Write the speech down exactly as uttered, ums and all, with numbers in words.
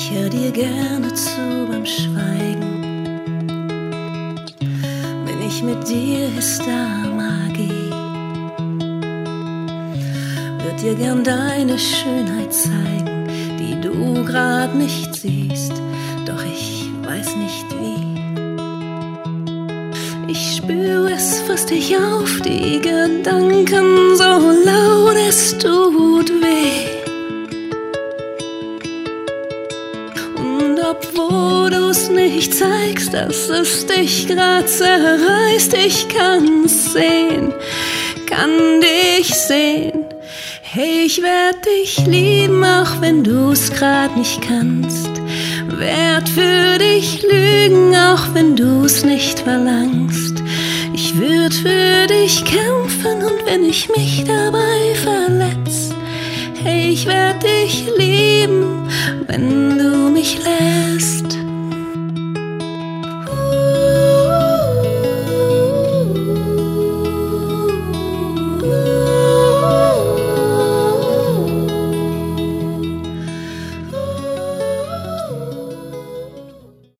Ich hör dir gerne zu beim Schweigen. Wenn ich mit dir ist da Magie. Würd dir gern deine Schönheit zeigen, die du grad nicht siehst, doch ich weiß nicht wie. Ich spür, es frisst dich auf, die Gedanken so laut, es tut weh. Und obwohl du's nicht zeigst, dass es dich grad zerreißt, ich kann's sehen, kann dich sehen. Hey, ich werd dich lieben, auch wenn du's grad nicht kannst. Werd für dich lügen, auch wenn du's nicht verlangst. Ich würd für dich kämpfen und wenn ich mich dabei verletz. Hey, ich werd dich lieben, wenn du mich lässt.